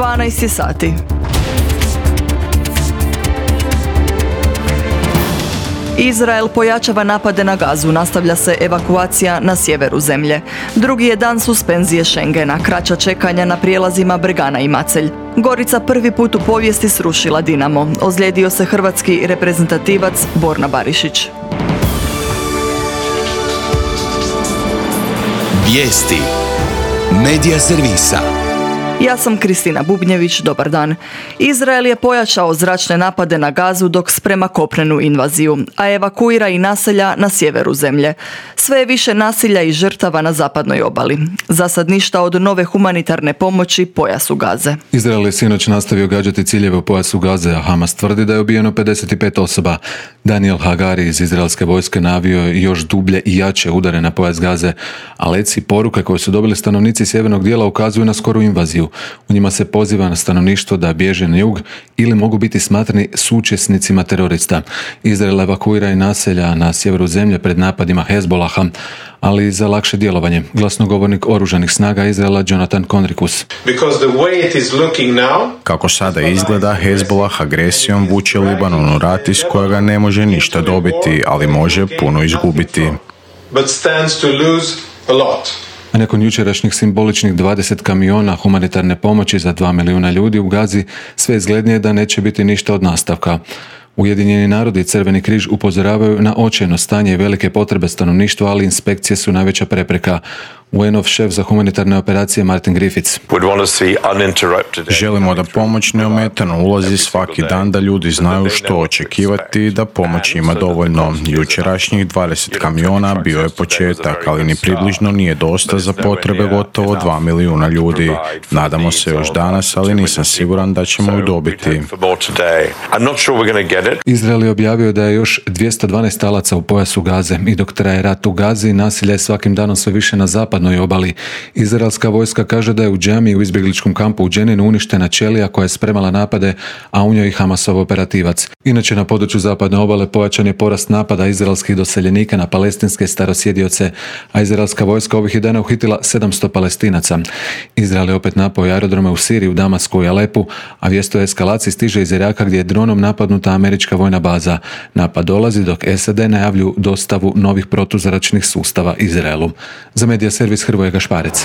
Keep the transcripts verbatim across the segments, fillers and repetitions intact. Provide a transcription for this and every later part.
dvanaest je sati. Izrael pojačava napade na Gazu, nastavlja se evakuacija na sjeveru zemlje. Drugi je dan suspenzije Schengena, kraća čekanja na prijelazima Bregana i Macelj. Gorica prvi put u povijesti srušila Dinamo. Ozlijedio se hrvatski reprezentativac Borna Barišić. Vijesti Medija servisa. Ja sam Kristina Bubnjević, dobar dan. Izrael je pojačao zračne napade na Gazu dok sprema kopnenu invaziju, a evakuira i naselja na sjeveru zemlje. Sve je više nasilja i žrtava na zapadnoj obali. Za sad ništa od nove humanitarne pomoći pojasu Gaze. Izrael je sinoć nastavio gađati ciljeve u pojasu Gaze, a Hamas tvrdi da je ubijeno pedeset pet osoba. Daniel Hagari iz izraelske vojske navio je još dublje i jače udare na pojas Gaze, a leci poruke koje su dobili stanovnici sjevernog dijela ukazuju na skoru invaziju. U njima se poziva na stanovništvo da bježe na jug ili mogu biti smatrani suučesnicima terorista. Izrael evakuira i naselja na sjeveru zemlje pred napadima Hezbolaha, ali i za lakše djelovanje. Glasnogovornik oružanih snaga Izraela Jonathan Conricus. Kako sada izgleda, Hezbolah agresijom vuče Libanon u rat iz kojega ne može ništa dobiti, ali može puno izgubiti. A nakon jučerašnjih simboličnih dvadeset kamiona humanitarne pomoći za dva milijuna ljudi u Gazi, sve izglednije da neće biti ništa od nastavka. Ujedinjeni narodi i Crveni križ upozoravaju na očajno stanje i velike potrebe stanovništva, ali inspekcije su najveća prepreka. U en ov šef za humanitarne operacije Martin Griffiths. Želimo da pomoć neometano ulazi svaki dan, da ljudi znaju što očekivati i da pomoć ima dovoljno. Jučerašnjih dvadeset kamiona bio je početak, ali ni približno nije dosta za potrebe gotovo dva milijuna ljudi. Nadamo se još danas, ali nisam siguran da ćemo ju dobiti. Izrael je objavio da je još dvjesto dvanaest talaca u pojasu Gaze i dok traje rat u Gazi, nasilje je svakim danom sve više na zapad obali. Izraelska vojska kaže da je u džamiji u izbjegličkom kampu u Dženinu uništena ćelija koja je spremala napade, a u njoj i Hamasov operativac. Inače, na području zapadne obale pojačan je porast napada izraelskih doseljenika na palestinske starosjedioce, a izraelska vojska ovih je dana uhitila sedamsto Palestinaca. Izrael je opet napao aerodrome u Siriji, u Damasku i Alepu, a vijest o eskalaciji stiže iz Iraka gdje je dronom napadnuta američka vojna baza. Napad dolazi dok es a de najavljuju dostavu novih protuzračnih sustava Izraelu. Za Medija servis Hrvoje Gašparec.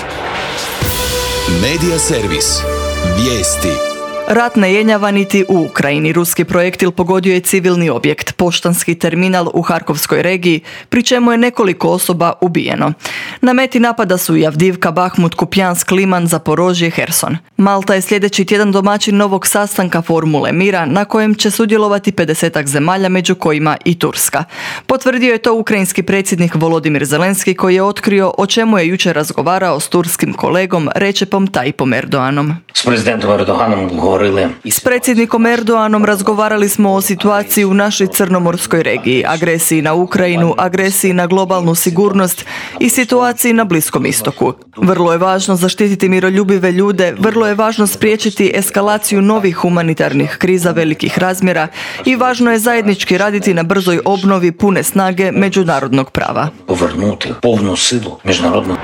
Medija servis. Vijesti. Rat ne jenjava niti u Ukrajini. Ruski projektil pogodio je civilni objekt, poštanski terminal u Harkovskoj regiji, pri čemu je nekoliko osoba ubijeno. Na meti napada su i Avdivka, Bahmut, Kupjansk, Liman, Zaporožje, Herson. Malta je sljedeći tjedan domaćin novog sastanka Formule mira, na kojem će sudjelovati pedesetak zemalja, među kojima i Turska. Potvrdio je to ukrajinski predsjednik Volodimir Zelenski, koji je otkrio o čemu je jučer razgovarao s turskim kolegom Recepom Tayyipom Erdoganom. S prezidentom Erdoganom S predsjednikom Erdoganom razgovarali smo o situaciji u našoj crnomorskoj regiji, agresiji na Ukrajinu, agresiji na globalnu sigurnost i situaciji na Bliskom istoku. Vrlo je važno zaštititi miroljubive ljude, vrlo je važno spriječiti eskalaciju novih humanitarnih kriza velikih razmjera i važno je zajednički raditi na brzoj obnovi pune snage međunarodnog prava. Povrnuti povnu silu međunarodnog.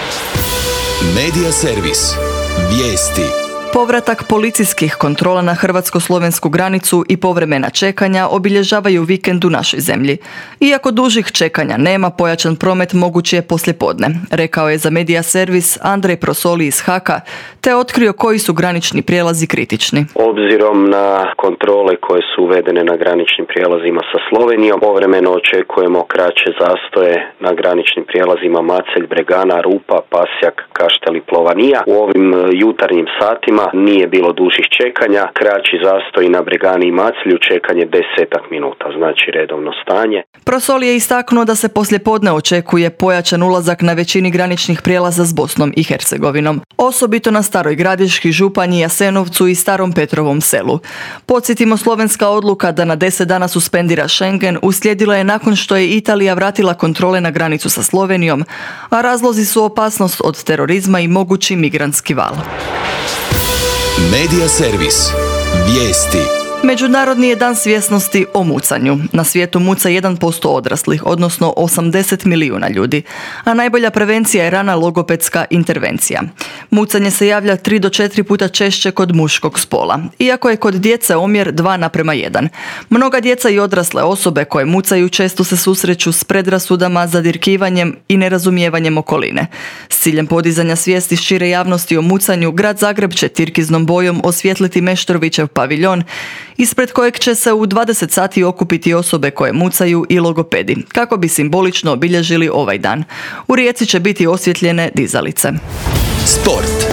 Medija servis. Vijesti. Povratak policijskih kontrola na hrvatsko-slovensku granicu i povremena čekanja obilježavaju vikend u našoj zemlji. Iako dužih čekanja nema, pojačan promet mogući je poslijepodne, rekao je za Medija servis Andrej Prosoli iz Haka, te otkrio koji su granični prijelazi kritični. Obzirom na kontrole koje su uvedene na graničnim prijelazima sa Slovenijom, povremeno očekujemo kraće zastoje na graničnim prijelazima Macelj, Bregana, Rupa, Pasjak, Kaštel i Plovanija. U ovim jutarnjim satima nije bilo dužih čekanja, kraći zastoj na Bregani i Maclju, čekanje desetak minuta, znači redovno stanje. Prosoli je istaknuo da se poslijepodne očekuje pojačan ulazak na većini graničnih prijelaza s Bosnom i Hercegovinom, osobito na Staroj Gradiški, Županji, Jasenovcu i Starom Petrovom selu. Podsjetimo, slovenska odluka da na deset dana suspendira Schengen uslijedila je nakon što je Italija vratila kontrole na granicu sa Slovenijom, a razlozi su opasnost od terorizma i mogući migrantski val. Medija servis. Vijesti. Međunarodni je dan svjesnosti o mucanju. Na svijetu muca jedan posto odraslih, odnosno osamdeset milijuna ljudi, a najbolja prevencija je rana logopedska intervencija. Mucanje se javlja tri do četiri puta češće kod muškog spola, iako je kod djece omjer dva naprema jedan. Mnoga djeca i odrasle osobe koje mucaju često se susreću s predrasudama, zadirkivanjem i nerazumijevanjem okoline. S ciljem podizanja svijesti šire javnosti o mucanju, grad Zagreb će tirkiznom bojom osvijetliti Meštrovićev paviljon, ispred kojeg će se u dvadeset sati okupiti osobe koje mucaju i logopedi, kako bi simbolično obilježili ovaj dan. U Rijeci će biti osvjetljene dizalice. Sport.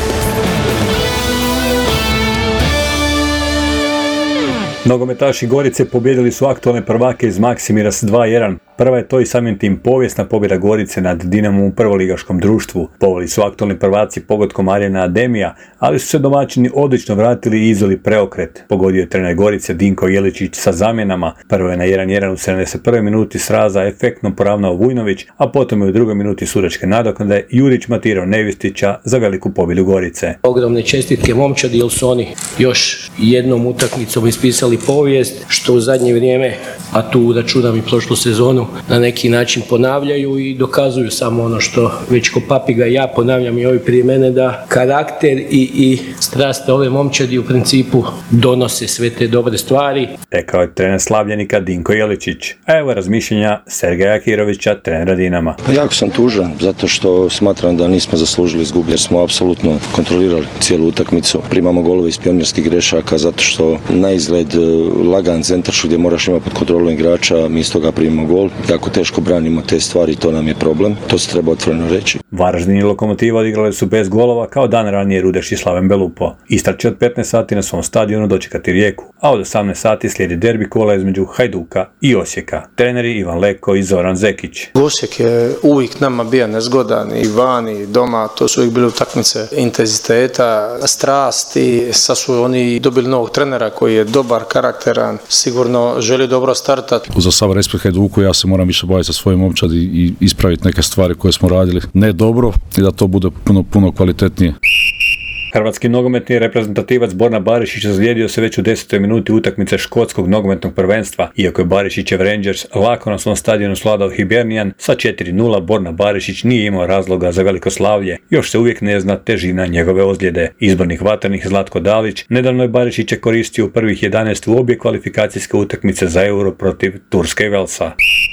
Nogometaši Gorice pobijedili su aktualne prvake iz Maksimira s dva jedan. Prva je to i samim tim povijesna pobjeda Gorice nad Dinamom u prvoligaškom društvu. Poveli su aktualni prvaci pogodkom Arijana Ademija, ali su se domaćini odlično vratili i izveli preokret. Pogodio je trener Gorice Dinko Jeličić sa zamjenama. Prvo je na jedan jedan u sedamdeset prvoj minuti sraza efektno poravnao Vujnović, a potom je u drugoj minuti sudačke nadoknade Jurić matirao Nevistića za veliku pobjedu Gorice. Ogromne čestitke momčadi, jer su oni još jednom utakmicom ispisali povijest, što u zadnje vrijeme, a tu računam i prošlu sezonu, na neki način ponavljaju i dokazuju samo ono što već ko papiga ja ponavljam i ovi prije mene, da karakter i, i strast ove momčadi u principu donose sve te dobre stvari. Rekao je trener slavljenika Dinko Jeličić. A evo razmišljenja Sergeja Kirovića, trenera Dinama. Jako sam tužan zato što smatram da nismo zaslužili izgubiti, jer smo apsolutno kontrolirali cijelu utakmicu. Primamo golove iz pionirskih grešaka zato što na izgled lagan centaršut gdje moraš imati pod kontrolom igrača, mi iz toga primimo gol. Jako teško branimo te stvari, to nam je problem. To se treba otvoreno reći. Varaždin i Lokomotiva odigrali su bez golova kao dan ranije Rudeš i Slaven Belupo. Istra će od petnaest sati na svom stadionu dočekati Rijeku, a od osamnaest sati slijedi derbi kola između Hajduka i Osijeka. Treneri Ivan Leko i Zoran Zekić. Osijek je uvijek nama bio nezgodan i van i doma, to su uvijek bile utakmice intenziteta, strasti. Sad su oni dobili novog trenera koji je dobar, karakteran, sigurno želi dobro startati. Za sav respekt Hajduku ja se moram više baviti sa svojim momčadi i ispraviti neke stvari koje smo radili ne dobro i da to bude puno, puno kvalitetnije. Hrvatski nogometni reprezentativac Borna Barišić ozlijedio se već u desetoj minuti utakmice škotskog nogometnog prvenstva. Iako je Barišićev Rangers lako na svom stadionu svladao Hibernian sa četiri nula, Borna Barišić nije imao razloga za veliko slavlje. Još se uvijek ne zna težina njegove ozljede. Izbornik vatrnih Zlatko Dalić nedavno je Barišića koristio u prvih jedanaest u obje kvalifikacijske utakmice za Euro protiv Turske i Velsa.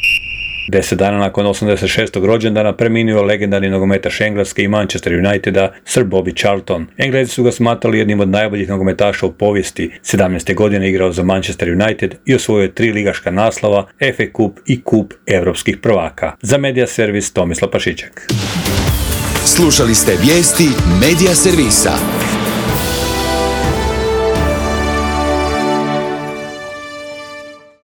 Deset dana nakon osamdeset šestog rođendana preminuo legendarni nogometaš Engleske i Manchester Uniteda Sir Bobby Charlton. Englezi su ga smatrali jednim od najboljih nogometaša u povijesti. sedamnaeste godine igrao za Manchester United i osvojio tri ligaška naslova, F A Kup i Kup europskih prvaka. Za Media Servis Tomislav Pašiček. Slušali ste vijesti Media Servisa.